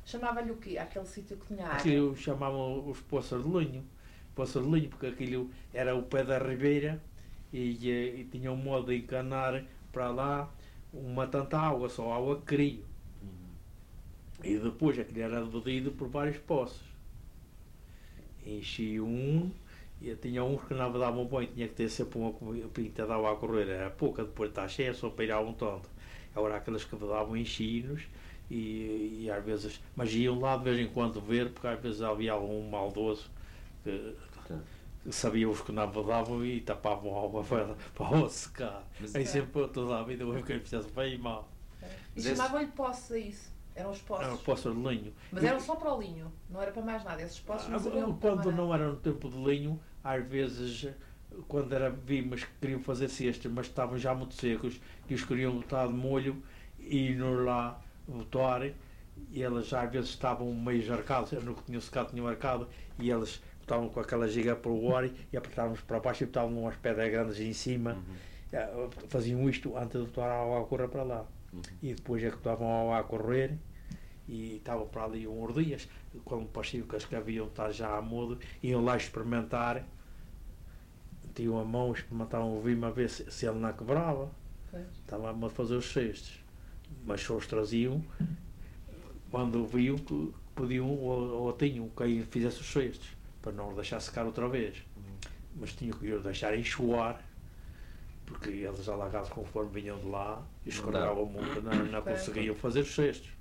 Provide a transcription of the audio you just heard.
Chamava-lhe o quê? Aquele sítio que tinha água? Aquilo chamavam os Poços de Linho. Poços de Linho, porque aquilo era o pé da ribeira e tinha um modo de encanar para lá uma tanta água, só água que queria. E depois aquilo era dividido por vários poços. Enchi um, e tinha uns que não davam banho, tinha que ter sempre uma pinta de água a correr, era pouca, depois de estar cheia, só peiravam tanto. Agora aqueles que davam enchinos e às vezes, mas iam lá de vez em quando ver, porque às vezes havia algum maldoso que sabia os que não davam e tapavam a água para o secar. Aí sempre toda a vida eu que fizesse bem e mal. E chamavam-lhe poços a isso? Eram os poços? Era poços de linho. Mas eram só para o linho, não era para mais nada. Esses poços não serviam para Quando mais não nada. era no tempo de linho, às vezes, quando era vimas que queriam fazer cestas, mas estavam já muito secos, e os queriam botar de molho e ir lá botar, e eles às vezes estavam meio jarcados, no que tinham secado tinham marcado, e eles botavam com aquela giga para o ar e apertávamos para baixo e botavam umas pedras grandes em cima. Faziam isto antes de botar a água a correr para lá. E depois é que botavam a água a correr e estavam para ali uns dias, quando pareciam que as que haviam estar já a mudo, iam lá experimentar, tinham a mão, experimentavam o vime a ver se ele não quebrava. Estavam a fazer os cestos, mas só os traziam quando viam que podiam ou tinham que fizesse os cestos, para não os deixar secar outra vez. Mas tinham que os deixar enxoar, porque eles alagados conforme vinham de lá, escorregavam muito, não conseguiam fazer os cestos.